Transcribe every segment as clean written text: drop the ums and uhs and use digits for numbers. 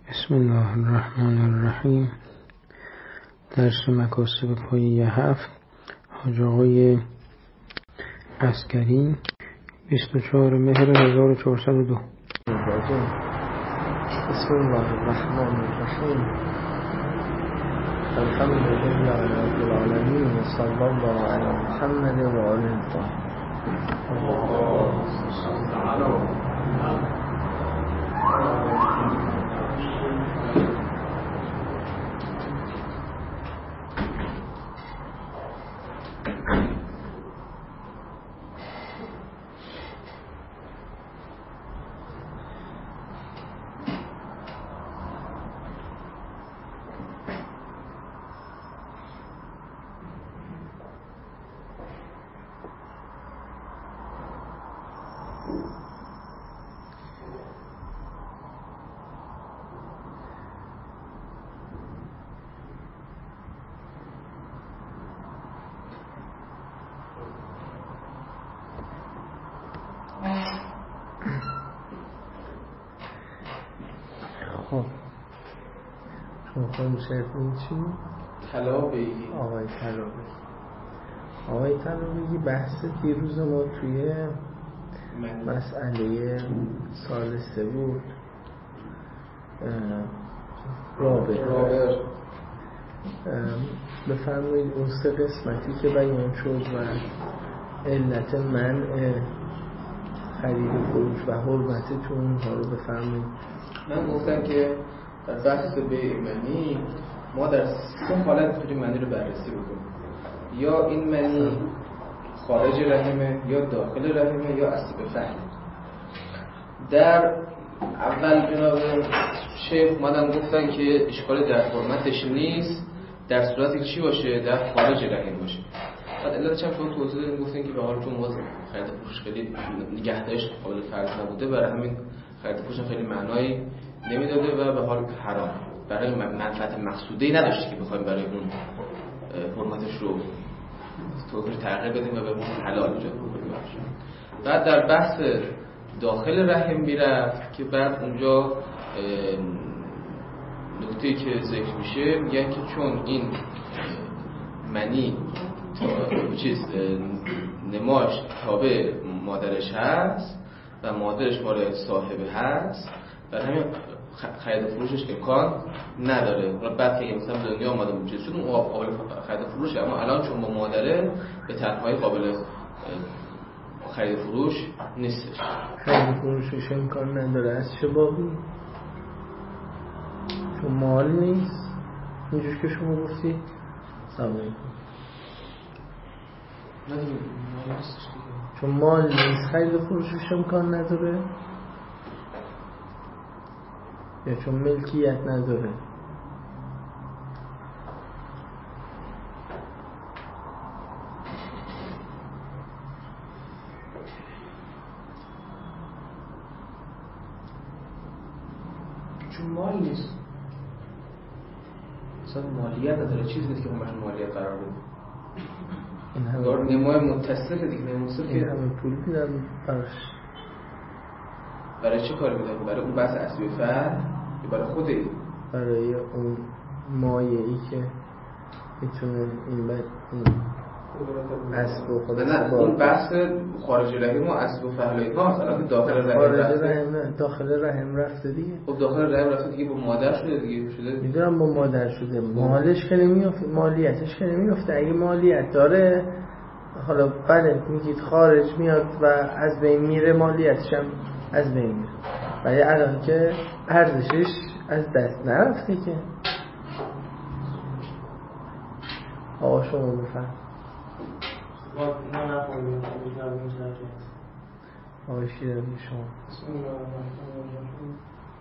بسم الله الرحمن الرحیم. درس مکاسب پایه 7 حاج آقای عسکری 24 مهر 1402. بسم الله الرحمن الرحیم. الحمد لله رب العالمین و صلی الله علی محمد و آله الطاهرین. خب چون خودم شرفین چی؟ طلابی آقای طلابی بحث دیروز ما توی مسئله سال 3 بود. رابع بفرمایید اون 3 قسمتی که بیان شد و علت منع خرید و فروش و حرمت تو اونها رو بفرمایید. من گفتم که در بحث بیع منی ما در 3 حالت میتونیم منی رو بررسی بکنیم. یا این منی خارج رحمه، یا داخل رحمه، یا اسب فهم. در اول جناب شیخ اومدن گفتن که اشکال در حرمتش نیست در صورتی که چی باشه؟ در خارج رحم باشه. بعد علتش هم شما توضیح دادیم، گفتن که به حال چون ما خرید فروش خیلی نگهداشت قابل فرض نبوده، برای همین خرید فروش خیلی معنایی نمیداده و به حال حرام، برای منفعت مقصوده‌ای نداشته که بخوایم برای اون حرمتش رو توضیح تغییر بدیم و به اون حلال ایجاد کنیم. بعد در بحث داخل رحم میرفت که بعد اونجا نکته‌ای که ذکر میشه میگن که چون این منی نماش تابع مادرش هست و مادرش مال صاحب هست، برای همین خرید و فروشش امکان نداره. بعد که مثلا دنیا اومده بود شد اون قابل خرید و فروش، اما الان چون با مادره به تنهایی قابل خرید و فروش نیستش. خرید و فروشش امکان نداره از چه بابی؟ چون مال نیست، اینجوش که شما گفتید. سلام. چون مال نیست خرید و فروشش امکان نداره، یا چون ملکیت نداره؟ چون مال نیست، اصلا مالیت نداره، چیزی نیست که همش مالیت قرار بده. این همه نمای متصل دیگه، نموصف این همه پول میدن براش. برای چه کار میدن؟ برای اون بحث اصلی فرد یا برای خود این؟ برای اون مایه‌ای که میتونه این اسب و خود نه اون بحث خارج رحم و اسب و فهلایی هاست. الان داخل رحم رفته، داخل رحم رفته دیگه. خب داخل رحم رفته دیگه، با مادر شده دیگه، شده میدونم با مادر شده. مالش که نمیافته، مالیتش که نمیافته. اگه مالیت داره حالا بله میگید خارج میاد و از بین میره، مالیتش هم از بین میره، ولی الان که ارزشش از دست نرفته که. آقا شما بفهم. آقا شیرازی شما. بسم الله الرحمن الرحیم.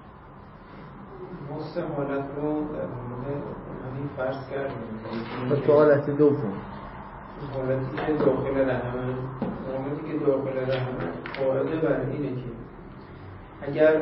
ما 3 حالت رو در مورد منی فرض کردیم. تو حالت دوم، حالتی که داخل رحم، حالتی که داخل رحم قاعده بر اینه که اگر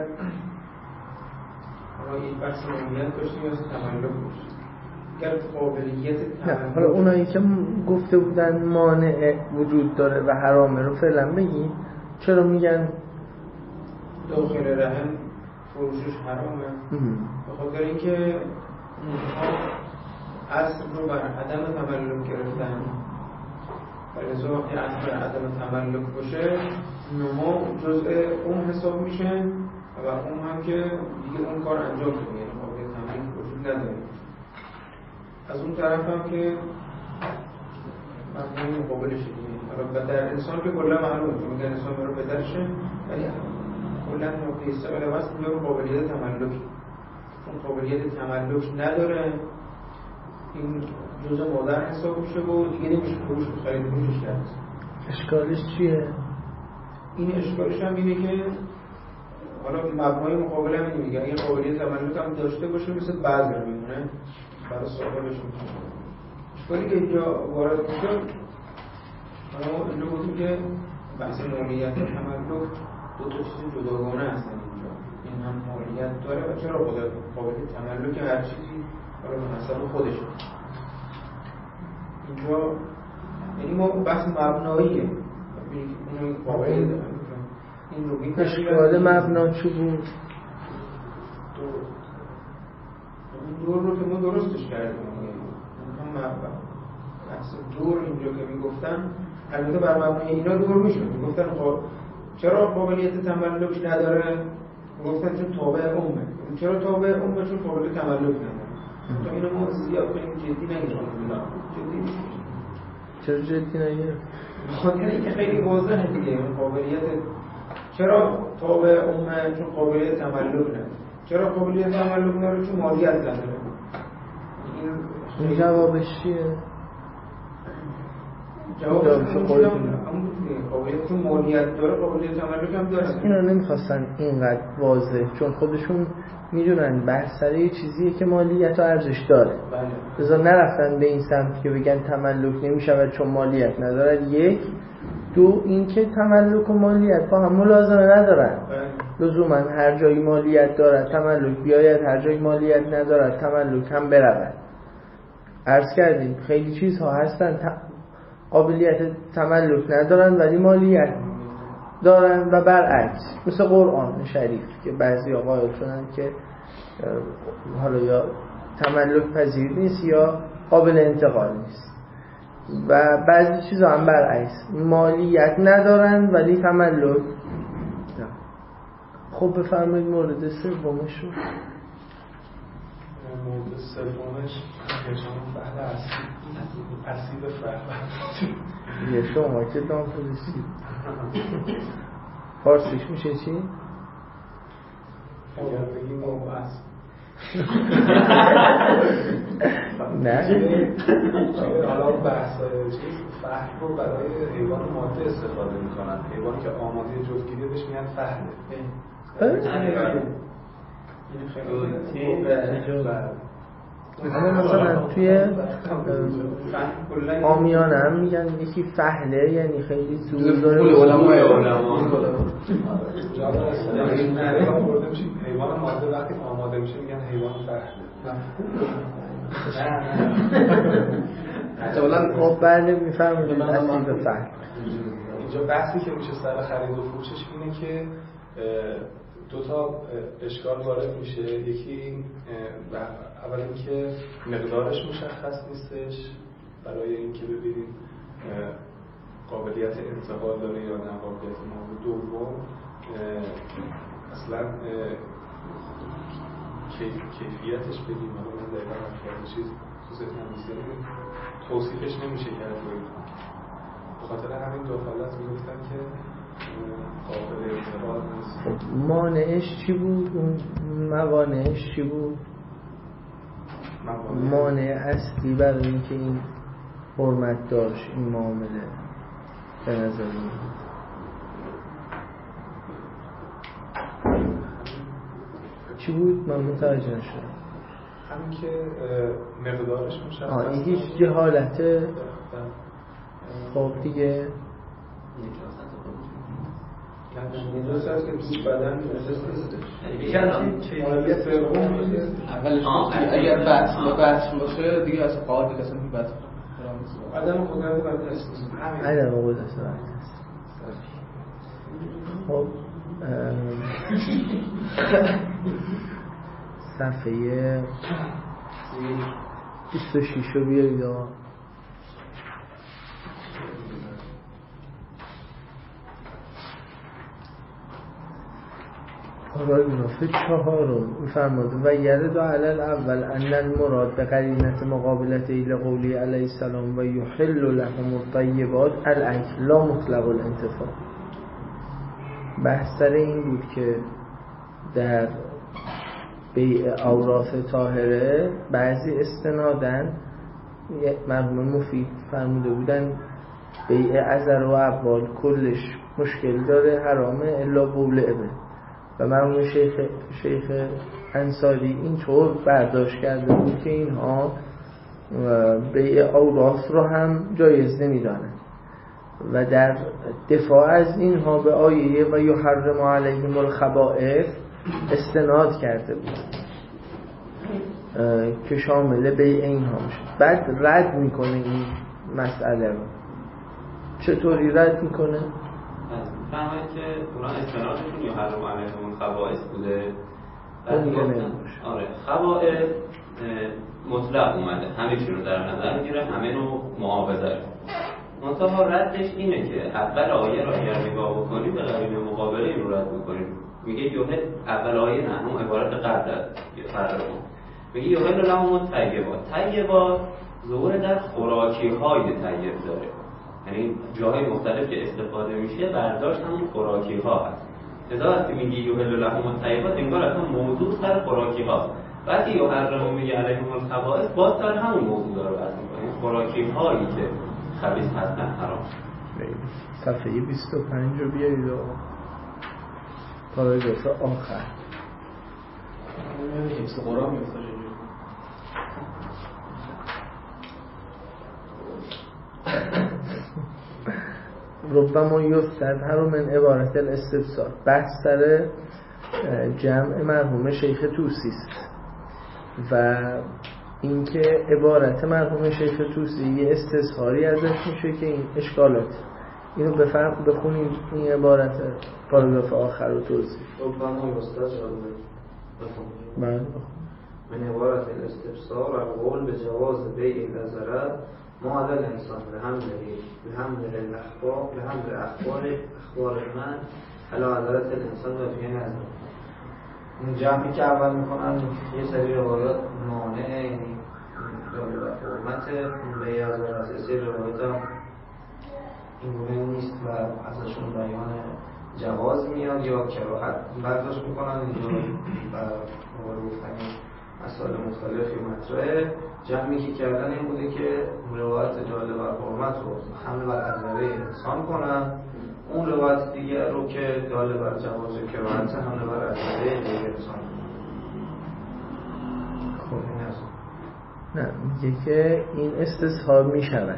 حالا این بحث مالیت داشتیم یا تملک داشتیم، اگر قابلیت نه حالا اونایی که گفته بودن مانع وجود داره و حرامه رو فعلا بگیم. چرا میگن داخل رحم فروشش حرامه به خاطر اینکه اونها اصل رو بر عدم تملک گرفتن و لذا وقتی اصل بر عدم تملک باشه نما جزء اون حساب میشه و اون هم که دیگه اون کار انجام شده، یعنی قابل تملک وجود نداره. از اون طرف هم که مفهوم مقابلش دیگه، حالا در انسان که کلا معلومه که میگن انسان رو بدرشه، ولی کلا نقطه استقلال واسه میگه قابلیت تملک، اون قابلیت تملک نداره، این جزء مادر حساب میشه و دیگه نمیشه فروش و خرید فروشش کرد. اشکالش چیه؟ این اشکالش هم اینه که حالا مبنای مقابل هم اینه میگه اگه قابلیت تملک هم داشته باشه مثل بذر میمونه برای صاحبش میشه. اشکالی که اینجا وارد میشه، ما اینجا گفتیم که بحث مالیت و تملک دو تا چیز جداگانه هستن اینجا. این هم مالیت داره و چرا قابلیت تملک هر چیزی حالا به حساب خودش. اینجا یعنی ما بحث مبناییه، اون قابلیت این رو میگه اشکال مبنا چی بود؟ دور رو که ما درستش کردیم، هم بحث دور اینجا که میگفتن البته بر مبنای اینا دور میشد، میگفتن خب چرا قابلیت تملک نداره؟ میگفتن چون تابع امه. چرا تابع امه؟ چون قابلیت تملک نداره. تا اینو ما زیاد کنیم جدی نگیریم. جدی نیست. چرا جدی نگیریم؟ بخاطر اینکه خیلی واضحه دیگه قابلیت چرا تابع امه؟ چون قابلیت تملک نداره. چرا قابلیت تملک نداره؟ چون مالیت نداره. این جوابش چیه؟ جوابش قابلیت چون مالیت داره، قابلیت تملک هم داره. اینا نمیخواستن اینقدر واضح، چون خودشون میدونن بحث سر یه چیزیه که مالیت و ارزش داره. لذا نرفتن به این سمت که بگن تملک نمیشود چون مالیت نداره. یک، دو اینکه تملک و مالیت با هم ملازمه ندارن. لزوما هر جایی مالیت دارد تملک بیاید، هر جایی مالیت ندارد تملک هم برود. عرض کردیم خیلی چیزها هستن قابلیت تملک ندارن ولی مالیت دارن و برعکس، مثل قرآن شریف که بعضی قائل شدن که حالا یا تملک پذیر نیست یا قابل انتقال نیست و بعضی چیزها هم برعکس، مالیت ندارن ولی تملک. خب بفرمایید مورد سومش رو. مورد سومش هجام فعل اصیل فعل یه شما که دام پوزیسی فارسیش میشه چی؟ اگر بگیم او اصل نه حالا بحث چیز فحل رو برای حیوان ماده استفاده میکنن، حیوانی که آماده جفتگیری بهش میگن فحله. اما مثلا توی آمیانه هم میگن یکی فحله، یعنی خیلی زور داره. حیوان ماده وقتی آماده میشه میگن حیوان فحله. خب بله میفهمید اصلی به فحل. اینجا بحثی که میشه سر خرید و فروشش اینه که دو تا اشکال وارد میشه. یکی اول اینکه مقدارش مشخص نیستش برای اینکه ببینیم قابلیت انتقال داره یا نه قابلیت ما. دوم اصلا کیفیتش بگیم، حالا من دقیقا همکرده چیز تو ذهنم نیست، توصیفش نمیشه کرد. به خاطر همین دو حالت میگفتن که قابل انتقال نیست. مانعش چی بود؟ اون موانعش چی بود؟ مانع اصلی برای اینکه این حرمت داشت این معامله به نظر میاد چی بود؟ من متوجه نشدم. همین که مقدارش مشخص این هیچ جهالته. خب دیگه درست است که توی بدن اگر بحث باشه دیگه از قاعده کسی بحث عدم قدرت بر دست عدم قدرت بر دست. خب صفحه 26 رو بیارید آقا. پاراگراف 4 میفرماید و یرد علی الاول ان المراد به قرینه مقابلته الى قولی علیه السلام و یحل لهم الطیبات الاکل لا مطلق الانتفاع. بحث سر این بود که در بیع اوراق طاهره بعضی استنادن مرحوم مفید فرموده بودن بیع عذر و ابوال کلش مشکل داره حرامه الا بولعه. و مرحوم شیخ انصاری اینطور برداشت کرده بود که اینها بیع اوراق رو هم جایز نمی‌دانند و در دفاع از اینها به آیه و یحرم علیهم الخبائث استناد کرده بود که شامل بیع اینها میشه. بعد رد میکنه این مسئله رو. چطوری رد میکنه؟ فهمید که قرآن استنادشون یحرم علیهم الخبائث بوده. آره خبائث مطلق اومده، همه چی رو در نظر میگیره، همه رو معاوضه. منتها ردش اینه که اول آیه را اگر نگاه بکنیم به قرینه مقابله این رو رد میکنیم. میگه یوهل اول آیه نه، اون عبارت قبل از فرقون میگه یوهل لهم الطیبات. طیبات ظهور در خوراکی های طیب داره، یعنی جاهای مختلف که استفاده میشه برداشت همون خوراکی ها هست. لذا وقتی میگه یوهل لهم الطیبات انگار اصلا موضوع سر خوراکی هاست. وقتی یحرم میگه علیهم الخبائث باز سر همون موضوع داره بحث میکنه، خوراکی هایی که خبیث هستن حرام. صفحه 25 رو بیارید و پاراگراف آخر حفظ قرآن میفته ربما یستظهر من عبارت الاستفسار. بحث سر جمع مرحوم شیخ توسی است و اینکه عبارت مرحوم شیخ توسی یه استظهاری ازش میشه که این اشکالات. اینو بخونیم این عبارت پاراگراف آخر رو توضیح. ربما یستظهر من عبارت الاستفسار القول به جواز بیع النظره ما علی الانسان لحمل اخبار من علی حضرت الانسان و فیه نظر. اون جمعی که اول میکنن یه سری روایات مانع، یعنی داره حرمت بیع از اساسی روایات هم اینگونه نیست و ازشون بیان جواز میاد یا کراهت برداشت میکنن. اینجا و گفتن مسائل مختلفی مطرحه. جمعی که کردن این بوده که روایت داله بر حرمت رو حمل بر عذره انسان کنن، اون روایت دیگر رو که داله بر جواز و کراهت حمل بر عذره دیگر انسان کنن. خب این هست. نه میگه که این استظهار میشود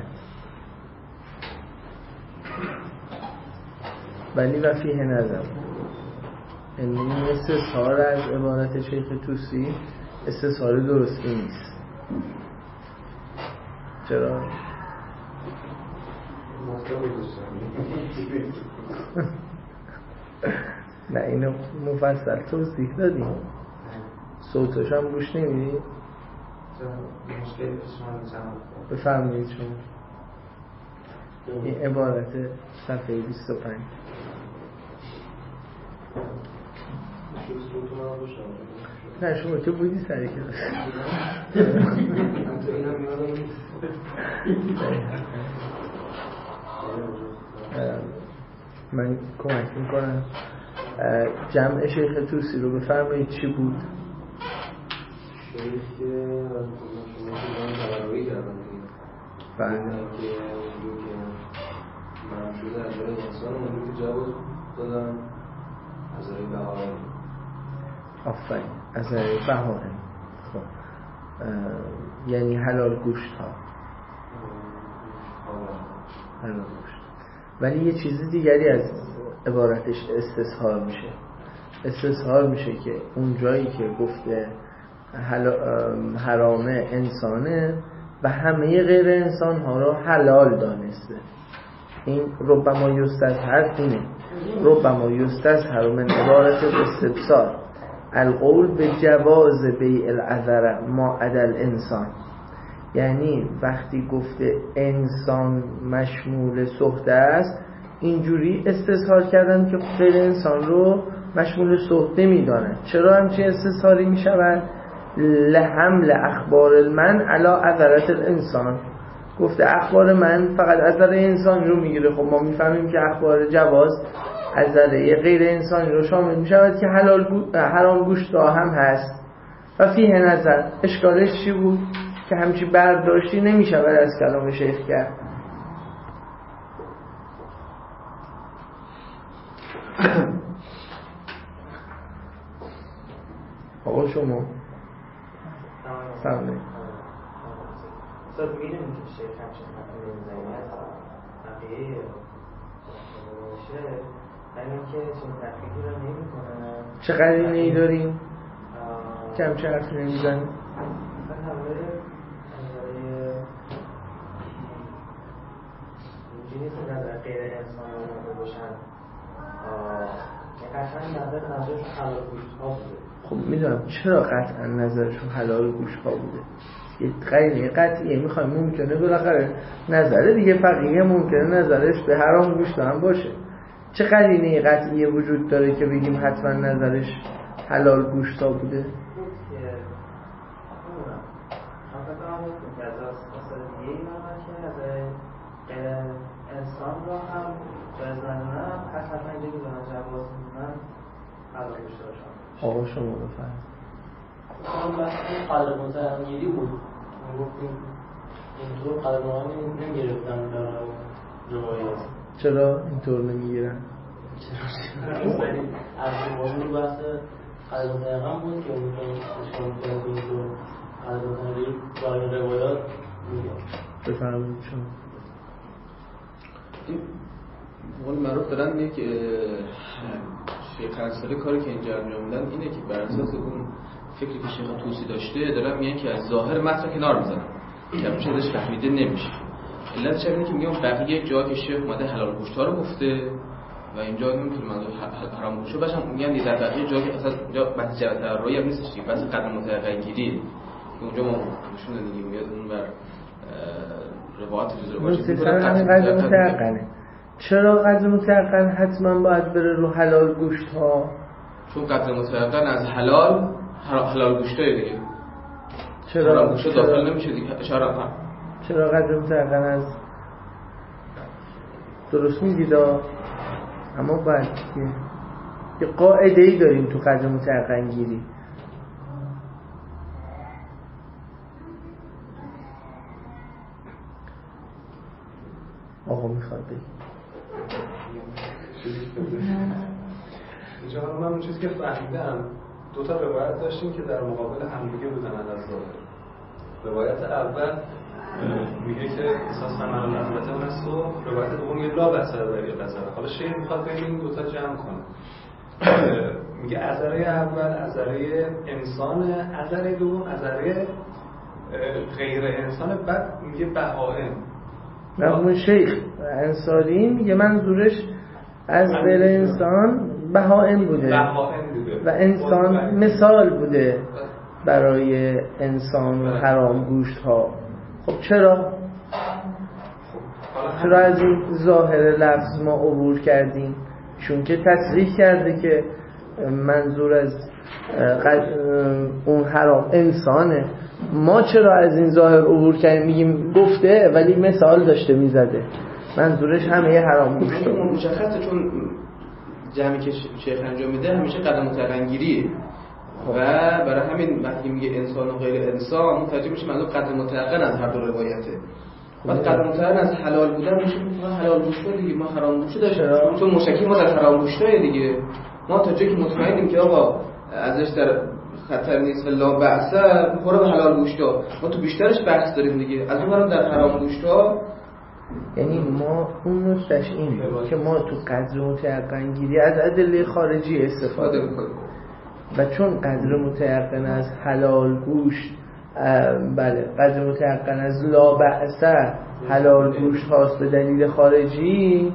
ولی و فیه نظر. این استظهار از عبارت شیخ توسی استظهار درستی نیست. چرا؟ نه اینو مفصل توضیح دادیم. صوتش هم گوش نمیدی؟ بفرمایید شما. این عبارت صفحه 25. نه شما تو بودی سری کلاس. من کمک میکنم. جمع شیخ توسی رو بفرمایید چی بود؟ شیخ شما تبرعی کردن دیگه. بله. که اونجور که من شده از برای انسان اونجور که جواز دادن از برای بهاره. آفرین، از برای بهاره. خب یعنی حلال گوشت ها. حلال گوشت. ولی یه چیز دیگری از عبارتش استظهار میشه. استظهار میشه که اون جایی که گفته حرام انسانه و همه غیر انسان ها را حلال دانسته. این ربما یستظهر اینه. ربما یستظهر من عبارت الاستبصار القول به جواز بیع العذر ما عدا الانسان. یعنی وقتی گفته انسان مشمول سهت است اینجوری استظهار کردن که غیر انسان رو مشمول سهت نمیدانند. چرا همچین استظهاری میشود؟ لحمل اخبار المن علی عذرت الانسان. گفته اخبار من فقط عذر انسان رو میگیره. خب ما میفهمیم که اخبار جواز عذر غیر انسانی رو شامل میشود که حرام گوشت هم هست. و فیه نظر اشکالش چی بود؟ که همچی برداشتی نمیشود از کلام شیخ کرد. آقا شما سلام صد میدونیم که شیخ همچنین مطمئن نمیزنی از بقیه باشه همین که چون تحقیقی رو نمی کنن. چه قرینه ای داریم؟ که همچه حرفی نمیزنی؟ مثلا همه اینجوری نیست که نظر غیر انسان رو باشن قطعا نظرشون حلال گوشت ها بوده. خب میدونم چرا قطعا نظرشون حلال گوشت ها بوده. یه قرینه قطعیه میخوایم ممکنه بالاخره نظره دیگه فقیه ممکنه نظرش به حرام گوشت هم باشه. چه قرینه قطعیه وجود داره که بگیم حتما نظرش حلال گوشت ها بوده؟ انسان را هم جایز ندونم پس حتما اینجا که دارن جواز میدونن حلال گوشت هاشون. آقا شما بفرم اون بحث قدر متعقیدی بود. گفتیم اینطور قدر متعقیدی نمیگرفتن در روایات. چرا اینطور نمیگیرن؟ از موضوع بحث قدر متعقیدی بود که اونجا اشکال میکنه که اینطور قدر متعقیدی برای روایات میگن. بفرمایید شما. این قول معروف دارن یک شیخ انصاری کاری که اینجا انجام میدن اینه که بر اساس اون فکری که شیخ طوسی داشته دارن میگن که از ظاهر متن کنار میزنن که همیشه ازش فهمیده نمیشه. علتش اینه که میگم بقیه جا که شیخ اومده حلال گوشت‌ها رو گفته و اینجا نمیتونه منظور حرام گوشت باشه. میگن در بقیه جا که اصلا اونجا بحث جهت روایی هم نیستش، بحث قدر متعقل گیری که اونجا ما نشون دادیم میاد اون بر روایت جزء واجب قدر متعقله. چرا قدر متعقل حتما باید بره رو حلال گوشت ها؟ چون قدر متعقل از حلال گوشت های دیگه. چرا حلال گوشت داخل نمیشه دیگه. چرا قدر متعقل از درست میگید اما باید یه قاعده ای داریم تو قدر متعقل گیری. آقا میخواد بگید اینجا من اون چیزی که فهمیدم دو تا روایت داشتیم که در مقابل همدیگه بودن از ظاهر. روایت اول میگه که اساس ثمن العذرة هست و روایت دوم میگه لا بأس در العذر. حالا شیخ میخواد بین این دوتا جمع کنه. میگه عذره اول عذره انسان، عذره دوم عذره غیر انسان، بعد میگه بهائم. اون شیخ انصاری میگه منظورش از غیر انسان بهائم بوده و انسان مثال بوده برای انسان و حرام گوشت ها. خب چرا از این ظاهر لفظ ما عبور کردیم؟ چون که تصریح کرده که منظور از اون حرام انسانه. ما چرا از این ظاهر عبور کردیم؟ میگیم گفته ولی مثال داشته میزده، منظورش همه حرام گوشت مشخصه. چون جمعی که شیخ انجام میده همیشه قدم متعقل‌گیریه و برای همین وقتی میگه انسان و غیر انسان متوجه میشه منظور قدر متعقل از هر دو روایته. بعد قدر متعقل از حلال بودن میشه حلال گوشت دیگه، ما حرام گوشت داشتیم چون مشکی ما در حرام گوشت دیگه. ما تا جایی که مطمئنیم که آقا ازش در خطر نیست لا بحث میخوره به حلال گوشتا، ما تو بیشترش بحث داریم دیگه. از اون برام در حرام گوشتا یعنی ما اون نکتهش این که ما تو قدر متعقل گیری از ادله خارجی استفاده میکنیم و چون قدر متعقل از حلال گوشت بله قدر متعقل از لا بأس حلال گوشت هاست به دلیل خارجی،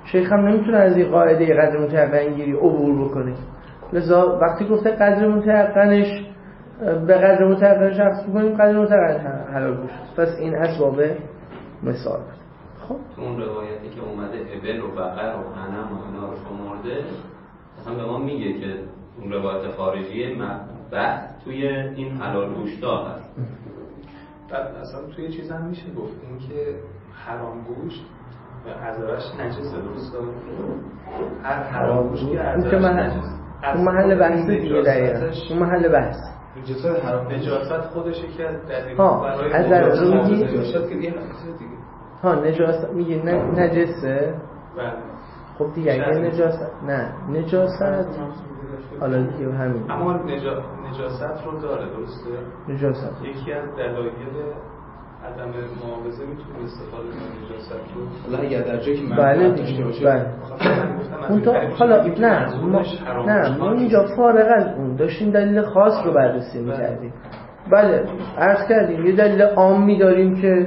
شیخ هم نمیتونه از این قاعده قدر متیقن گیری عبور بکنه. لذا وقتی گفته قدر متیقنش به قدر متیقنش عکس بکنیم، قدر متیقن حلال گوشت. پس این اسباب مثال. خب تو اون روایتی که اومده ابل و بقر و غنم و اینا رو شمرده، اصلا به ما میگه که اون روایت خارجی بحث توی این حلال گوشتا هست. بعد اصلا توی چیز هم میشه گفت این که حرام گوشت عذرش نجسه، درسته؟ هر حرام گوشتی عذرش نجسه. اون محل بحث دیگه دقیقا. اون محل بحث نجاست حرام، نجاست خودش که از دلیل برای نجاست که دیگه نجاست میگه نجسه. بله. خب دیگه اگه نجاست نجاست حالا دیگه همین، اما نجاست رو داره، درسته؟ نجاست یکی از دلایل عدم معاوضه میتونه استفاده کنه نجاست رو. حالا اگر در جایی که بله داشته باشه اون تا حالا نه ما اینجا فارغ از اون داشتیم دلیل خاص رو بررسی می‌کردیم. بله عرض کردیم یه دلیل عامی داریم که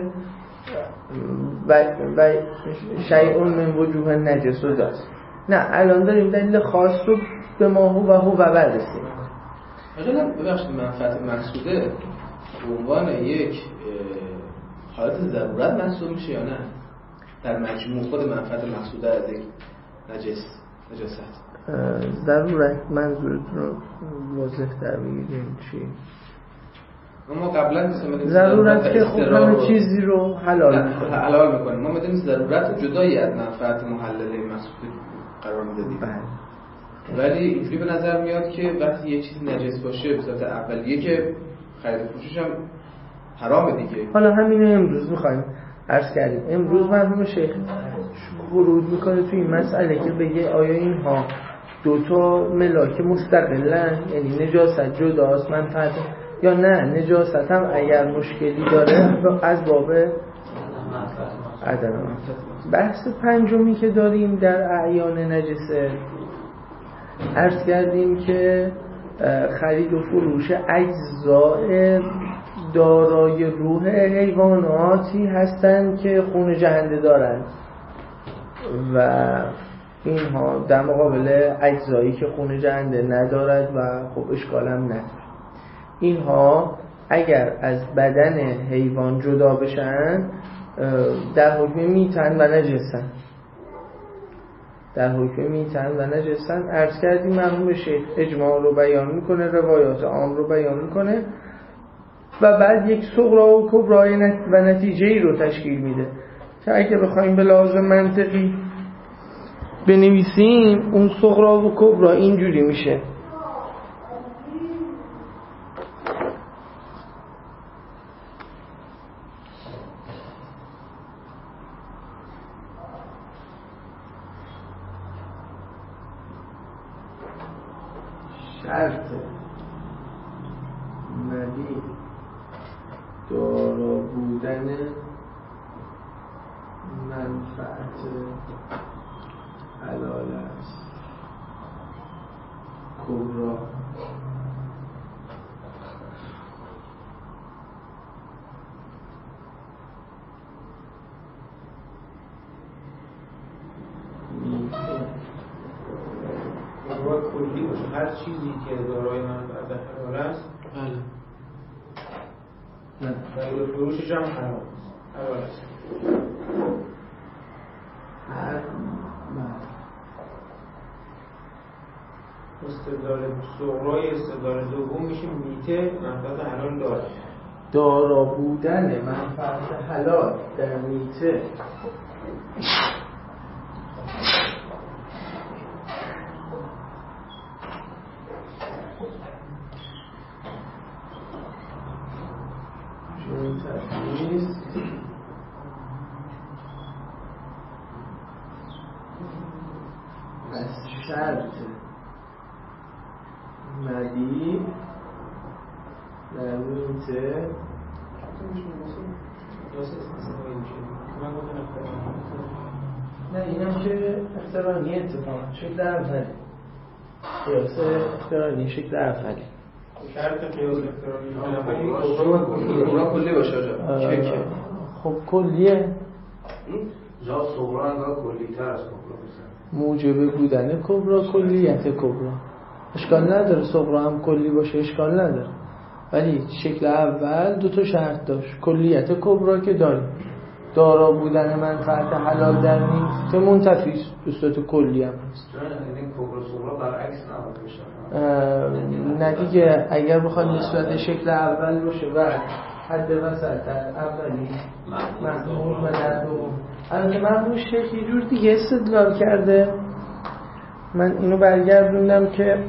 و شیء من وجوه نجس رو داشت. نه الان داریم دلیل خاص رو به ما هو بررسی می‌کنیم. حالا ببخشید منفعت مقصوده به عنوان یک حالت ضرورت محسوب میشه یا نه؟ در مجموع خود منفعت مقصوده از یک نجاست ضرورت منظورتون رو واضح تر بگیریم چی؟ ما قبلا ضرورت که خب همه چیزی رو حلال میکنه. ما میدونیم ضرورت جدایی از منفعت محلله مقصود قرار میدادیم. ولی اینجوری به نظر میاد که وقتی یه چیز نجس باشه به صورت اولیه که خرید و فروشش هم حرامه دیگه. حالا همینو امروز میخوایم عرض کردیم. امروز مرحوم شیخ ورود میکنه توی این مسئله که بگه آیا اینها دوتا ملاک مستقلن، یعنی نجاست جداست منفعت، یا نه نجاست هم اگر مشکلی داره از باب عدم. بحث پنجمی که داریم در اعیان نجسه عرض کردیم که خرید و فروش اجزاء دارای روح حیواناتی هستند که خون جهنده دارند و اینها در مقابل اجزایی که خون جهنده ندارد و خب اشکال هم نداره. اینها اگر از بدن حیوان جدا بشن در حکم میتن و نجسن، در حکم میتن و نجسن. عرض کردیم مرحوم شیخ اجماع رو بیان میکنه، روایات عام رو بیان میکنه و بعد یک صغرا و کبرا و نتیجه‌ای رو تشکیل میده که اگه بخوایم به لحاظ منطقی بنویسیم اون صغرا و کبرا اینجوری میشه: شرط مدی دارا بودن منفعت حلال است کبرا کلی باشه. هر چیزی که دارای منفعت حلال است نه خرید و فروشش هم حلال است. استدلال صغرای استدلال دوم میشه میته منفعت حلال داره. دارا بودن منفعت حلال در میته از شرط مدی در میته نه اینم که اخترانی اتفاقا شکل اولی قیاس اخترانی شکل اولی شرط قیاس اخترانی کبرا کلی باشه. خب کلیه جا صغرا انگار کلی‌تر از کبرا میشه. موجب بودن کبرا کلیت کبرا اشکال نداره، صغرا هم کلی باشه اشکال نداره، ولی شکل اول دو تا شرط داشت. کلیت کبرا که داریم، دارا بودن منفعت حلال در نیست منتفی است، به صورت کلی هم هست. یعنی کبرا صغرا برعکس نباید بشه. نه دیگه، اگر بخواد نسبت شکل اول باشه و حد وسط در اولی محمول و در دوم. البته محمول شیخ یه جور دیگه استدلال کرده، من اینو برگردوندم که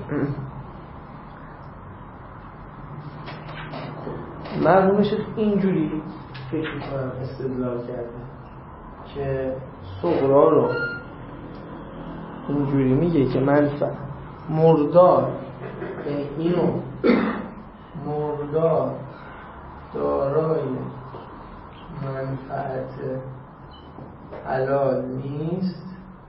مرحوم شیخ اینجوری فکر می‌کنم استدلال کرده که صغرا رو اینجوری میگه که منفعت مردار، یعنی اینو مردار دارای منفعت حلال نیست،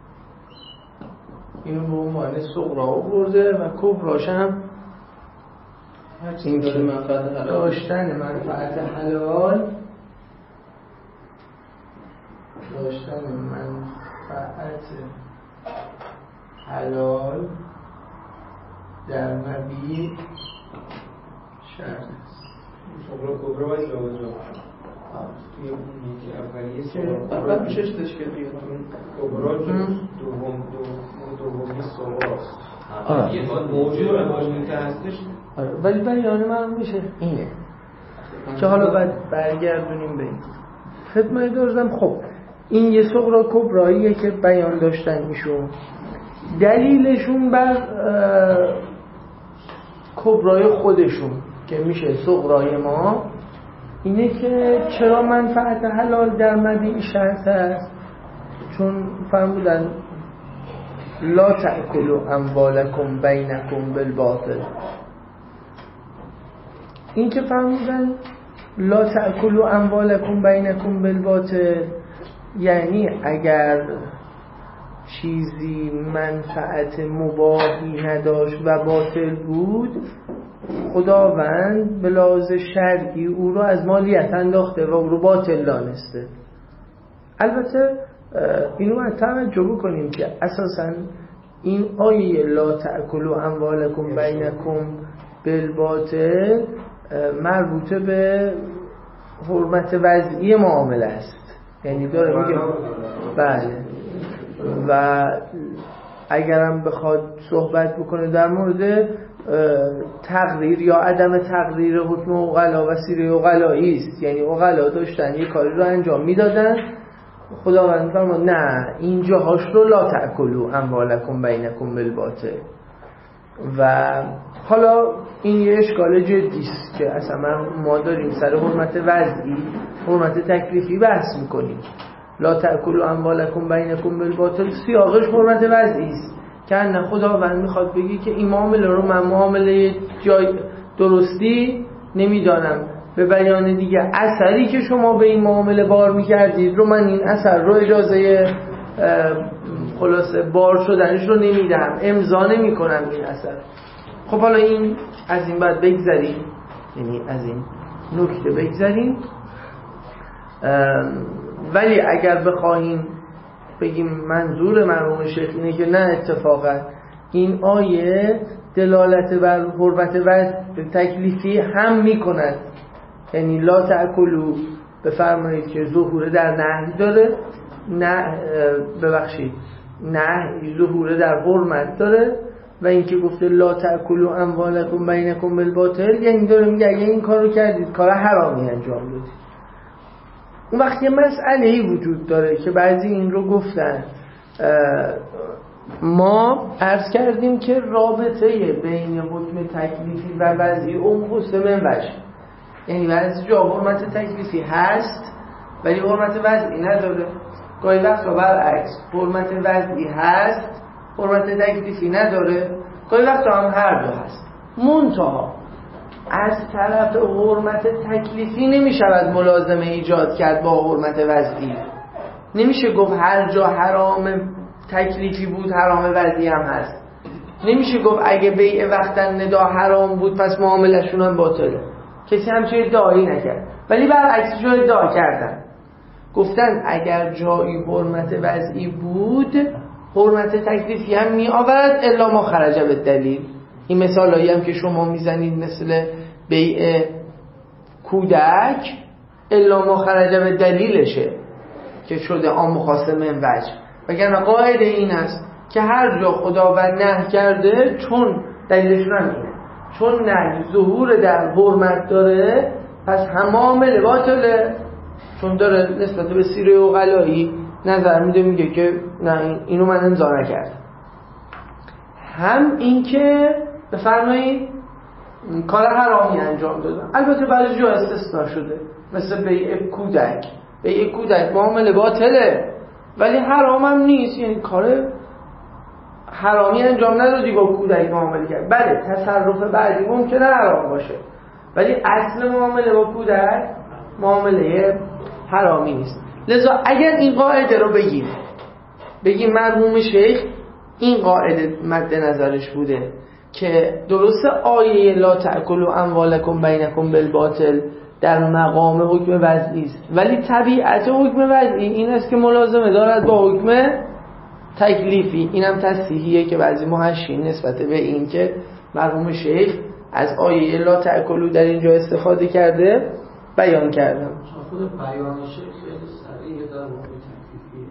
اینو به عنوان صغرا آورده و کبراش هم این که داشتن منفعت حلال، داشتن منفعت حلال در مبیع شرط است. صغرا کبرا باید جابجا توی اون یکی اولیه صغرا بعد شش تشکیل بیاد کبرا دومی صغراست. یه بار موجود ماشین که هستش. ولی بیان من میشه اینه که حالا باید برگردونیم به این خدمت دارم. خب این یه صغرا کبراییه که بیان داشتن ایشون، دلیلشون بر کبرای خودشون که میشه صغرای ما اینه که چرا منفعت حلال در مبیع شرط است؟ چون فرمودن لا تأکلوا اموالکم بینکم بالباطل. این که فرمودن لا تأکلوا اموالکم بینکم بالباطل یعنی اگر چیزی منفعت مباحی نداشت و باطل بود، خداوند به لحاظ شرعی او رو از مالیت انداخته و او رو باطل دانسته. البته اینو باید توجه بکنیم که اساساً این آیه لا تأکلوا اموالکم بینکم بالباطل مربوطه به حرمت وضعی معامله است، یعنی داره میگه بله، و اگرم بخواد صحبت بکنه در مورد تقریر یا عدم تقریر حکم عقلا و سیره عقلایی است، یعنی عقلا داشتن یه کاری رو انجام میدادن، خداوند فرمود نه این جاهاش رو لا تأکلوا اموالکم بینکم بالباطل. و حالا این یه اشکال جدی است که اصلا ما داریم سر حرمت وضعی حرمت تکلیفی بحث میکنیم. لا تأکلوا اموالکم بینکم بالباطل سیاقش حرمت وضعی است که نه خداوند میخواد بگی که این معامله رو من معامله جای درستی نمیدانم، به بیان دیگه اثری که شما به این معامله بار میکردید رو من این اثر رو اجازه خلاصه بار شدنش رو نمیدم، امضا نمی کنم این اثر. خب حالا این از این بعد بگذاریم، یعنی از این نکته بگذاریم، ولی اگر بخواهیم بگیم منظور مرحوم شیخ اینه که نه اتفاقا این آیه دلالت بر حرمت و تکلیفی هم میکند، یعنی لا تأکلوا بفرمایید که ظهور در نهی داره، نه ببخشید نهی ظهور در حرمت داره، و اینکه گفته لا تأکلوا اموالکم بینکم بالباطل یعنی داره میگه اگه این کارو کردید کار حرامی انجام دادید. اون وقت یه مسئله‌ای وجود داره که بعضی این رو گفتن، ما عرض کردیم که رابطه بین حکم تکلیفی و وضعی خصوص من وجه، یعنی بعضی جا حرمت تکلیفی هست ولی حرمت وضعی نداره، گاهی وقتا برعکس حرمت وضعی هست حرمت تکلیفی نداره، گاهی وقتا هم هر دو هست. منتها از طرف حرمت تکلیفی نمیشود ملازمه ایجاد کرد با حرمت وضعی. نمیشه گفت هر جا حرام تکلیفی بود حرام وضعی هم هست. نمیشه گفت اگه بیع وقتن ندا حرام بود پس معاملشون هم باطله. کسی همچه ادعایی نکرد، ولی برعکسش رو ادعا کردن. گفتن اگر جایی حرمت وضعی بود حرمت تکلیفی هم می آورد الا ما خرج بالدلیل. این مثالایی هم که شما میزنید مثل بیع کودک الا ما خرج بالدلیلشه که شده عام خاص من وجه. وگرنه قاعده این است که هر جا خداوند نهی کرده چون دلیلش نمیده، چون نهی ظهور در حرمت داره پس هم معامله باطله، چون داره نسبت به سیره و غلایی نظر میده میگه که نه اینو من امضا نکردم. هم این که بفرمایید کار حرامی انجام دادن، البته بعضی جا استثناء شده مثل بیع کودک. بیع کودک معامله باطله ولی حرام هم نیست، یعنی کار حرامی انجام ندادی با کودک معامله کرد. بله تصرف بعدی ممکنه حرام باشه ولی اصل معامله با کودک معامله حرامی نیست. لذا اگر این قاعده رو بگیم مرحوم شیخ این قاعده مد نظرش بوده که درسته آیه لا تأکلوا اموالکم بینکم بالباطل در مقام حکم وضعی است، ولی طبیعت حکم وضعی این است که ملازمه دارد با حکم تکلیفی. اینم تصحیحیه که بعضی محشین نسبت به این که مرحوم شیخ از آیه لا تأکلوا در اینجا استفاده کرده بیان کردم. خود بیان شیخ خیلی صریح در حکم تکلیفی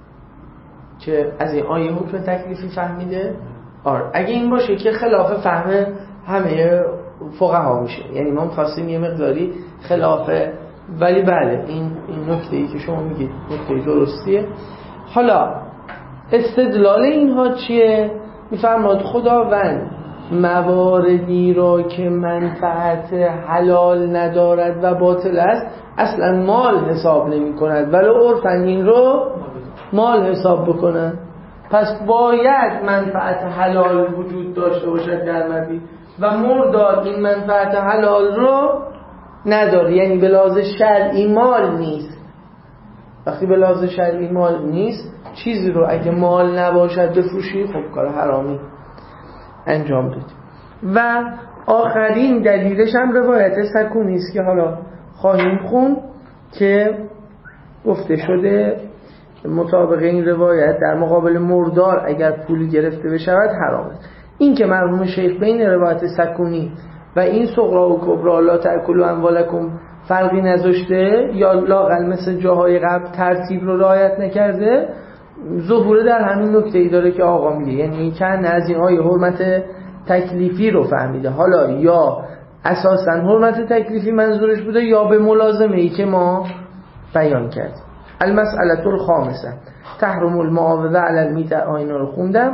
که از این آیه حکم تکلیفی فهمیده. اگه این باشه که خلاف فهم همه فقها میشه، یعنی ما می‌خواستیم یه مقداری خلافه، ولی بله این نکته‌ای که شما میگید نکته درستیه. حالا استدلال اینها چیه؟ میفرماد خداوند مواردی را که منفعت حلال ندارد و باطل است اصلا مال حساب نمی کند ولی عرفاً این رو مال حساب بکنن. پس باید منفعت حلال وجود داشته باشد در مبیع و مردار این منفعت حلال رو نداره، یعنی به لحاظ شرعی مال نیست. وقتی به لحاظ شرعی مال نیست چیزی رو اگه مال نباشد بفروشی خب کار حرامی انجام دادی. و آخرین دلیلش هم روایت سکونی است که حالا خواهیم خون که گفته شده مطابق این روایت در مقابل مردار اگر پولی گرفته بشود حرامه. این که مرحوم شیخ بین روایت سکونی و این صغرا و کبرا لا تأکلوا اموالکم فرقی نذاشته یا لااقل مثل جاهای قبل ترتیب رو رعایت نکرده ظهور در همین نکته‌ای داره که آقا میگه، یعنی کن از این های حرمت تکلیفی رو فهمیده. حالا یا اساساً حرمت تکلیفی منظورش بوده یا به ملازمه‌ای که ما بیان کردیم. المسئله الخامسه تحرم المعاوضه علی المیت. آینا رو خوندم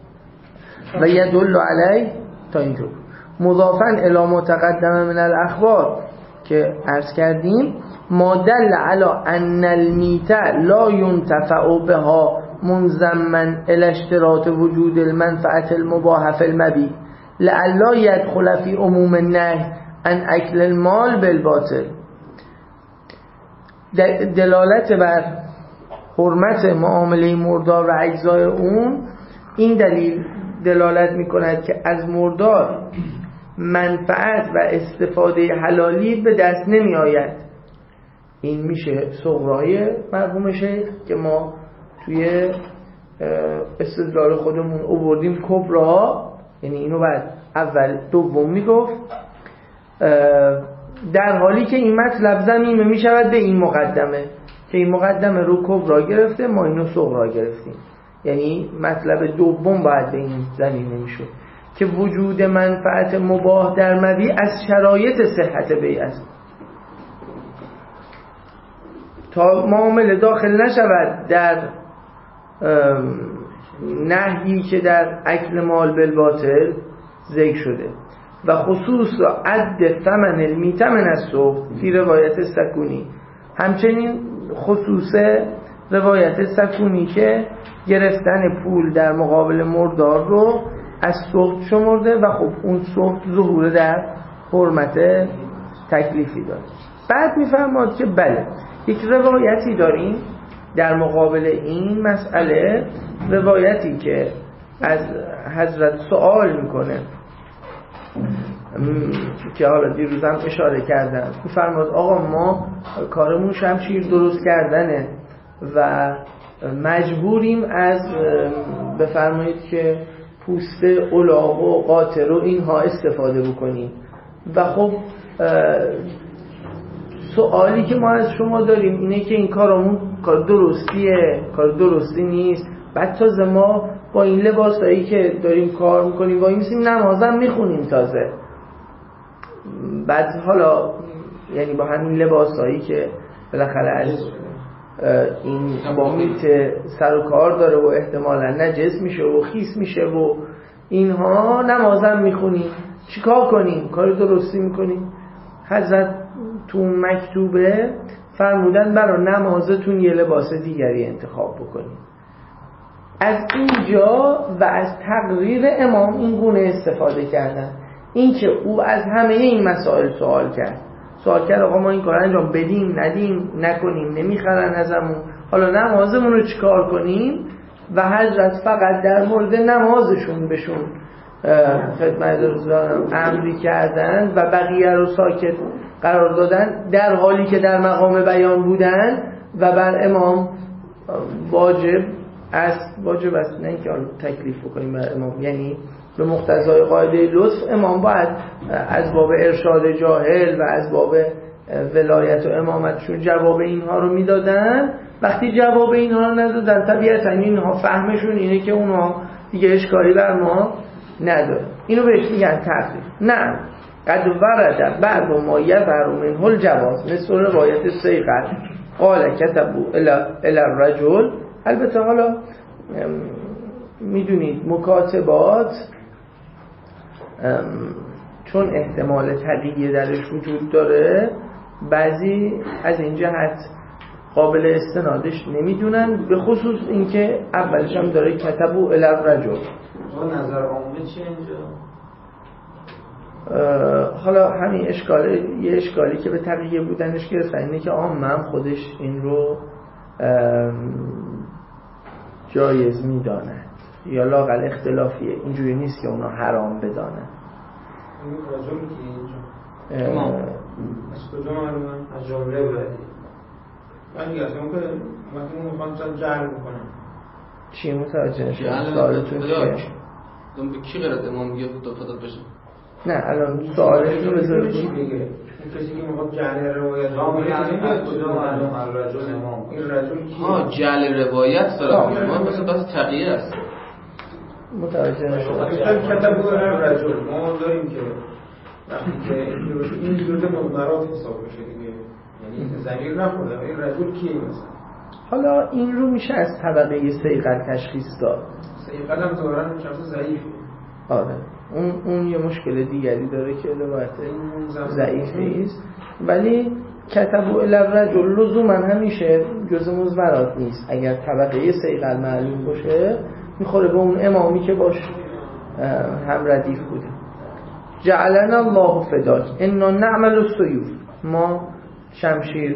و یدل علی تا اینجا مضافاً الی ما تقدم من الاخبار که عرض کردیم ما دل علی ان المیت لا ينتفع بها منضمن الی اشتراط وجود المنفعه المباحه فی المبیع لئلا يدخل فی عموم النهی عن اکل المال بالباطل. دلالت بر حرمت معامله مردار و اجزای اون این دلیل دلالت می‌کند که از مردار منفعت و استفاده حلالی به دست نمی آید. این میشه صغرای مرحوم شیخ که ما توی استدلال خودمون آوردیم کبرا، یعنی اینو بعد اول دوم میگفت، در حالی که این مطلب ضمیمه می شود به این مقدمه که این مقدمه رو کبرا گرفته ما اینو صغرا گرفتیم، یعنی مطلب دوم باید به این ضمیمه می شود که وجود منفعت مباح در مبیع از شرایط صحت بیع است. تا معامله داخل نشود در نهی که در اکل مال بالباطل ذکر شده و خصوص عد ثمن المیت من السوق فی روایت سکونی، همچنین خصوص روایت سکونی که گرفتن پول در مقابل مردار رو از سوق شمرده و خب اون سوق ظهور در حرمت تکلیفی داره. بعد میفرماد که بله یک روایتی داریم در مقابل این مسئله، روایتی که از حضرت سوال میکنه که حالا دیروزم اشاره کردم، میفرماد آقا ما کارمون شمشیر درست کردنه و مجبوریم از بفرمایید که پوست الاغ و قاطر و اینها استفاده بکنیم و خب سوالی که ما از شما داریم اینه که این کارمون کار درستیه، کار درستی نیست. بعد تازه ما با این لباسایی که داریم کار میکنیم با این میسیم نمازم میخونیم تازه، بعد حالا یعنی با همین لباسایی که بالاخره از این با میت سر و کار داره و احتمالا نجس میشه و خیس میشه و اینها نمازم میخونیم، چیکار کنیم؟ کار درستی میکنیم؟ حضرت تو مکتوبه فرمودن برای نمازتون یه لباس دیگری انتخاب بکنیم. از اینجا و از تقریر امام این گونه استفاده کردن، این که او از همه این مسائل سوال کرد آقا ما این کار انجام بدیم ندیم نکنیم، نمیخرن ازمون، حالا نمازمون رو چیکار کنیم؟ و حضرت فقط در مورد نمازشون بهشون خدمت امری کردن و بقیه رو ساکت قرار دادن، در حالی که در مقام بیان بودن و بر امام واجب است نه اینکه تکلیف بکنیم بر امام، یعنی به مقتضای قاعده لطف امام باید از باب ارشاد جاهل و از باب ولایت و امامتشون جواب اینها رو میدادن. وقتی جواب اینها رو ندادن طبیعتا اینها فهمشون اینه که اونها دیگه اشکالی بر ما نداره، اینو بهش میگن تقریر. نه قد ورد بعد ما یظهر منه الجواز مثل روایت سیغل قال کتبوا الی الرجل. البته حالا میدونید مکاتبات چون احتمال تقیه درش وجود داره بعضی از این جهت قابل استنادش نمیدونن، به خصوص اینکه اولش هم داره کتبوا الی الرجل. نظر عامه چیه اینجا؟ حالا همین یه اشکالی که به تقیه بودنش گرفتن اینه که عامه خودش این رو جایز میدانه یا لااقل اختلافیه، اینجوری نیست که اونا حرام بدانن. این رجل که اینجا از کجا معلومه؟ از جمله بعدی من میگم که میخوام چند جعل بکنم چی متوجه نشد؟ سوالتون چیه؟ به کی غیرت امام میگه داد بشه؟ نه الان سوالش رو بذار چی بگه؟ کسی که میخواد جعل روایت از کجا معلوم الرجل امام؟ این رجل کی؟ جعل روایت داره ما مثلا بس تقیه است. متوجه نشد. کتبوا الی الرجل ما داریم که وقتی که این جزء مضمرات حساب بشه دیگه، یعنی ضمیر نخورده این رجل کیه مثلا. حالا این رو میشه از طبقه سیغل تشخیص داد. سیغل هم ظاهرا شخص ضعیفه. آره اون یه مشکل دیگری داره که روایت ضعیف نیست، ولی کتبوا الی الرجل لزوما همیشه جزء مضمرات نیست. اگر طبقه سیغل معلوم باشه میخوره به اون امامی که باش هم ردیف بوده. جعلنا الله فداک انا نعمل السیوف، ما شمشیر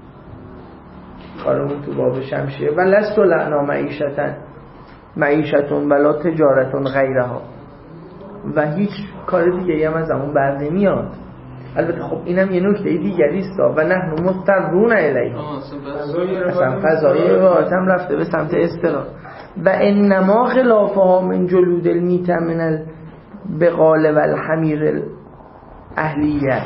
کارمون تو باب شمشیر و لست لنا معیشتون ولا تجارتون غیرها، و هیچ کار دیگه هم از همون بر نمیاد. البته خب اینم یه نکته دیگری است و نحن مضطرون الیه، اصلا قضایه روایت هم رفته به سمت استقرار. و انما خلافها من جلود المیت من البقال و الحمیر الاهلیه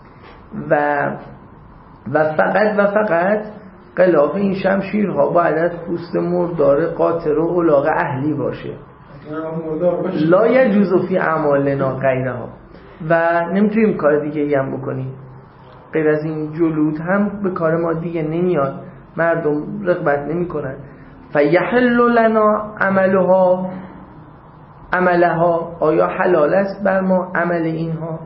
و فقط خلاف این شمشیرها باید از پوست مردار قاطر و الاغ اهلی باشه. لا یجوز فی اعمالنا غیرها، و نمیتونیم کار دیگه ای هم بکنیم غیر از این جلود هم به کار ما دیگه نمیاد، مردم رغبت نمی کنن. فیحل لنا عملها، آیا حلال است بر ما عمل اینها؟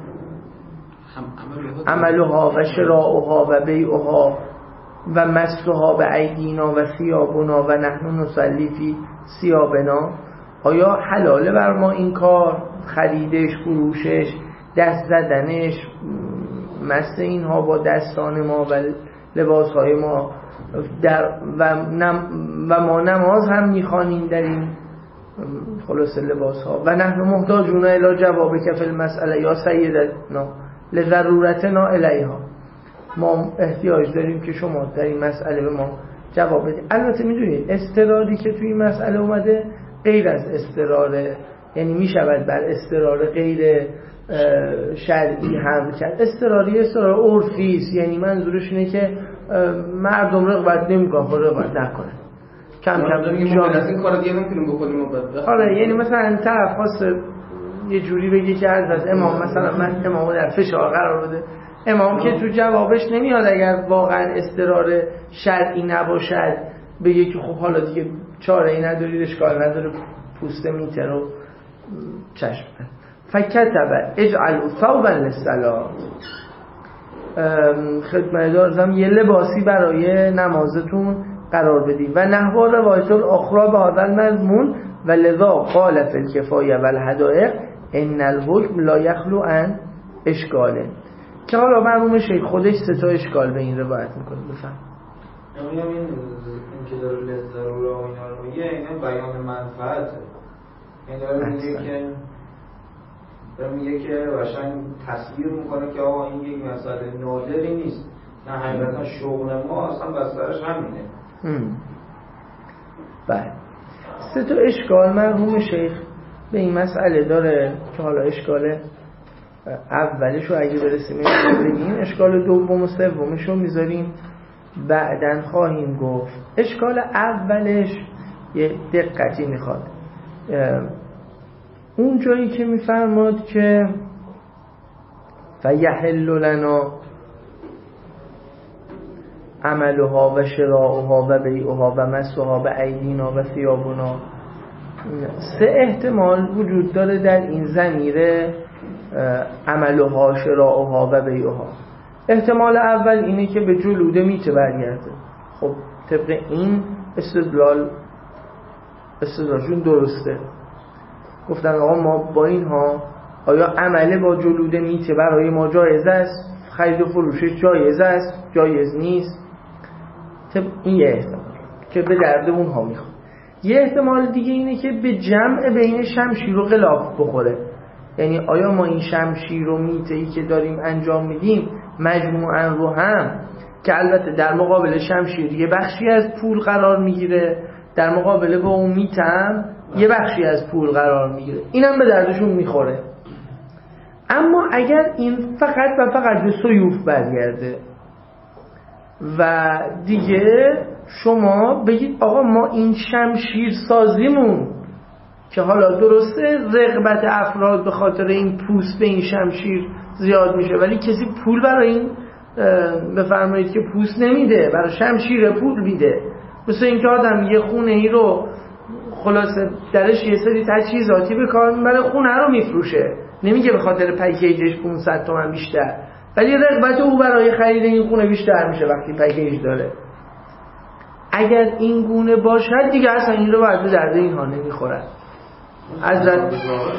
عملها و شراؤها و بیعها و مسحها به ایدینا و ثیابنا و نحن نصلی فی ثیابنا، آیا حلاله بر ما این کار، خریدش، فروشش، دست زدنش، مس اینها با دستان ما و لباسهای ما و ما نماز هم میخوانیم در این خلاص لباس ها و نحن محتاجون الی جوابک فی المسئله یا سیدنا لضرورتنا الیها، ما احتیاج داریم که شما در این مسئله به ما جواب بدید. البته میدونید اضطراری که توی این مسئله اومده غیر از اضطراره، یعنی میشود بر اضطرار غیر شرعی حمل کرد. اضطراری اضطرار عرفی است، یعنی منظورش اینه که مردم رغبت نمیکنن خود رغبت نکنه، کم کم این کارو دیگه نمیتونیم بکنیم. آره یعنی مثلا طرف خواست یه جوری بگه که حضرت امام مثلا من امامو در فشار قرار بده، امام که تو جوابش نمیاد اگر واقعا اضطرار شرعی نباشد بگه که خب حالا دیگه چاره ای ندارید، اشکال نداره، پوست میته رو چشم فکتب اجعلوا ثوبا للصلاة، خدمت دارم یه لباسی برای نمازتون قرار بدید و نحو روایت الاخرى به هذا المضمون و لذا قال فی الکفایه و الهدایق ان الحکم لا یخلو عن اشکاله، که حالا مرحوم شیخ خودش 3 تا اشکال به این روایت میکنه. بفهم این که داره لضروره و اینا رو میگه، این بیان منفعته، این داره میگه که قشنگ تصویر میکنه که آقا این یک مسئله نادری نیست، نه حقیقتا شغل ما اصلا بسترش همینه. بله 3 تا اشکال مرحوم شیخ به این مسئله داره که حالا اشکال اولش رو اگه برسیم بگیم، اشکال دوم و سومش رو میذاریم بعدن خواهیم گفت. اشکال اولش یه دقتی میخواد، اون جایی که میفرماد که فیحل لنا عملها و شراؤها و بیعها و مسها و ایدینا و ثیابنا. 3 احتمال وجود داره در این ضمیر عملها شراؤها و بیعها. احتمال اول اینه که به جلود میته برگرده. خب طبق این استدلالشون درسته، گفتن آقا ما با اینها آیا عمله با جلود میته برای ما جایز است؟ خرید و فروشش جایز است؟ جایز نیست؟ این یه احتمال که به درد اونها میخواد. یه احتمال دیگه اینه که به جمع بین شمشیر و غلاف بخوره، یعنی آیا ما این شمشیر و میته‌ای که داریم انجام میدیم مجموعاً رو هم، که البته در مقابل شمشیر یه بخشی از پول قرار میگیره، در مقابل با اون میته هم یه بخشی از پول قرار میگیره، اینم به دردشون میخوره. اما اگر این فقط و فقط به سیوف برگرده و دیگه شما بگید آقا ما این شمشیر سازیمون که حالا درسته رغبت افراد به خاطر این پوست به این شمشیر زیاد میشه، ولی کسی پول برای این بفرمایید که پوست نمیده، برای شمشیر پول میده. مثل این که آدم یه خونه ای رو خلاصه درش یه سری تجهیزاتی به کار میبره، خونه رو میفروشه، نمیگه به خاطر پکیجش 500 تومن بیشتر، ولی رغبت او برای خرید این خونه بیشتر میشه وقتی پکیج داره. اگر این گونه باشد دیگه اصلا این رو باید به درد اینها نمیخورد. حضرت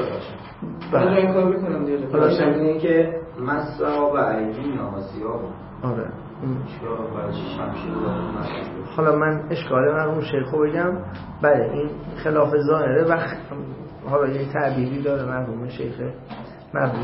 من این کار میکنم دیگه. خلاصه اینه که مسها و ایدی ناسیاب. آره برای چی شمشیر داره؟ حالا من اشکال من اون شیخو بگم. بله این خلاف ظاهره و حالا یه تعبیری داره مرحوم شیخ مرحوم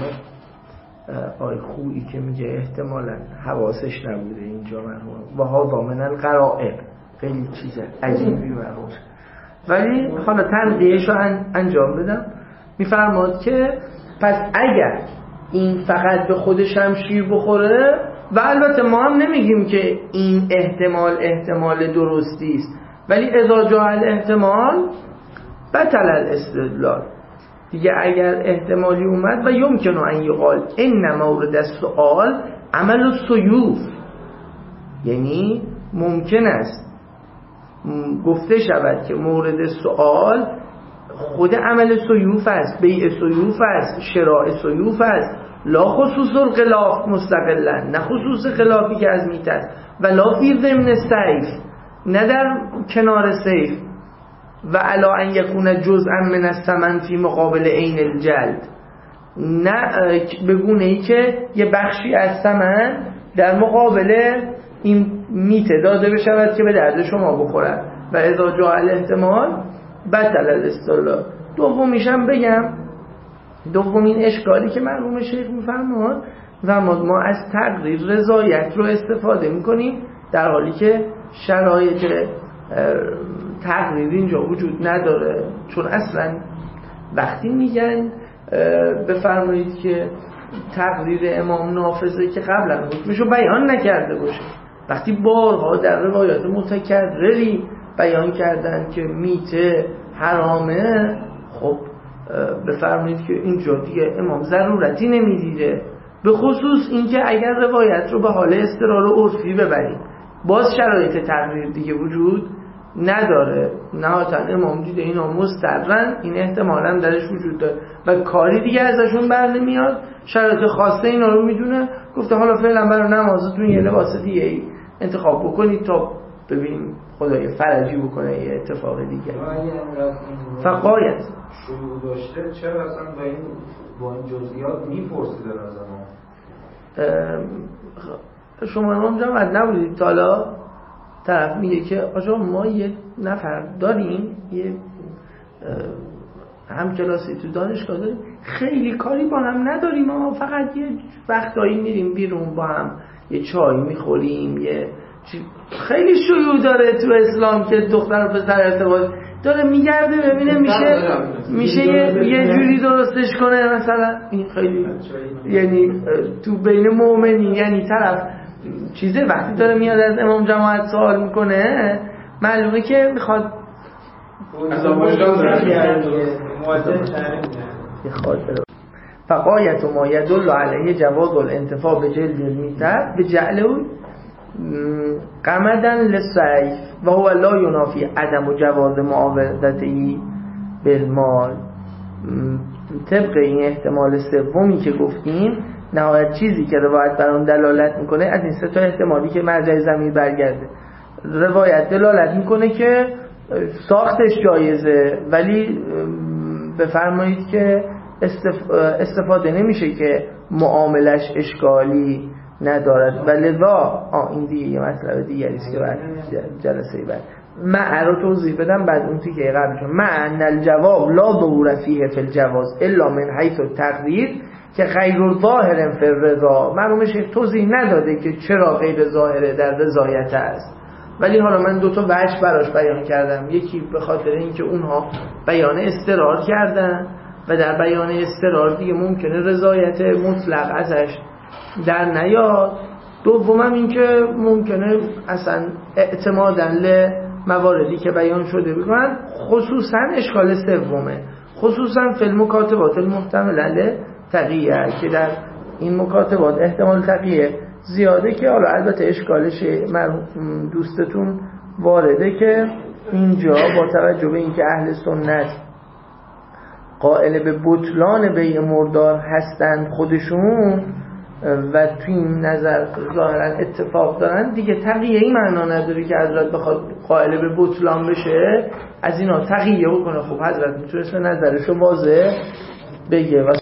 آی خویی که میگه احتمالاً حواسش نبوده اینجا مرحوم و ها ضامن القرائب، خیلی چیز عجیبی مرحوم، ولی حالا تنقیه‌شو انجام بدم. میفرماد که پس اگر این فقط به خود شمشیر بخوره، و البته ما هم نمیگیم که این احتمال درستی است، ولی اذا جاء الاحتمال بطل الاستدلال دیگه. اگر احتمالی اومد و یمکنه ان یقال ان مورد السؤال عمل السیوف، یعنی ممکن است گفته شود که مورد سؤال خود عمل سیوف است، بیع سیوف است، شراء سیوف است، لا خصوص الغلاف مستقلا، نه خصوص غلافی که از میت است، و لا فی ضمن السیف، نه در کنار سیف، و علا ان یکون جزءا من الثمن فی مقابل عین الجلد، نه بگونه ای که یه بخشی از ثمن در مقابل این میته داده بشود که به درد شما بخورد. و اذا جاء الاحتمال بطل الاستدلال. دومیشم بگم، دومین اشکالی که مرحوم شیخ میفرماد و ما از تقریر رضایت رو استفاده میکنیم در حالی که شرایط تقریر اینجا وجود نداره. چون اصلا وقتی میگن بفرمایید که تقریر امام نافذه که قبلا حکمشو بیان نکرده باشه، وقتی بارها در روایات متکرری بیان کردن که میته حرامه، خب بفرمایید که اینجا دیگه امام ضرورتی نمیدیده. به خصوص اینکه اگر روایت رو به حال اضطرار و عرفی ببریم باز شرایط تقریر دیگه وجود نداره. نهایتا امام دیده اینا مسترن، این احتمالاً درش وجود داره و کاری دیگه ازشون بر نمیاد، شرایط خاصه اینا رو میدونه، گفته حالا فعلا برای نمازتون یه لباس دیگه انتخاب بکنید تا ببینیم خدای فرجی بکنه یه اتفاق دیگه. فقایت شروع داشته چرا اصلا با این جزئیات میپرسیده از ما؟ شما امام جماعت نبودید تا حالا طرف میگه که آجا ما یه نفر داریم، یه همکلاسی تو دانشگاه داریم، خیلی کاری با هم نداریم، ما فقط یه وقتایی میریم بیرون با هم یه چای میخوریم، یه خیلی شیوع داره تو اسلام که دختر و پسر ارتباط داره میگرده ببینه میشه یه جوری درستش کنه مثلا. این خیلی یعنی تو بین مؤمنین، یعنی طرف چیزه وقتی داره میاد از امام جماعت سوال میکنه معلومه که میخواد از آموزگان فقایت ما یدل علیه جواز الانتفاع به جلد المیتر به جعله قمدن للسیف و هو لا ینافی عدم و جواز معاوضته بالمال. طبق این احتمال سومی که گفتیم، نهایت چیزی که روایت بر اون دلالت میکنه از این سه تا احتمالی که مرجع ضمیر برگرده، روایت دلالت میکنه که ساختش جایزه ولی بفرمایید که استفاده نمیشه که معاملش اشکالی ندارد و لذا این دیگه یه مطلب دیگری است که بعد جلسه بعد مع رو توضیح بدم بعد اون تیکه قبلشون. مع ان الجواب لا ضرورة فیه فی الجواز الا من حیث التقریر که غیر ظاهر فی الرضا. مرحوم شیخ توضیح نداده که چرا غیر ظاهره در رضایت است، ولی حالا من دو تا وجه براش بیان کردم. یکی به خاطر اینکه اونها بیان استقرار کردن و در بیان استقرار دیگه ممکنه رضایت مطلق ازش در نیاد. دومم این که ممکنه اصلا اعتماداً لمواردی که بیان شده بگن، خصوصا اشکال سومه، خصوصا فی المکاتبات المحتمله تقیه که در این مکاتبات احتمال تقیه زیاده که حالا البته اشکالش دوستتون وارده که اینجا با توجه به اینکه اهل سنت قائل به بطلان بیع مردار هستند خودشون و تو این نظر ظاهرا اتفاق دارن، دیگه تقیه این معنا نداره که حضرت بخواد قائل به بطلان بشه از اینا تقیه بکنه. خب حضرت میتونست نظرشو واضح بگه.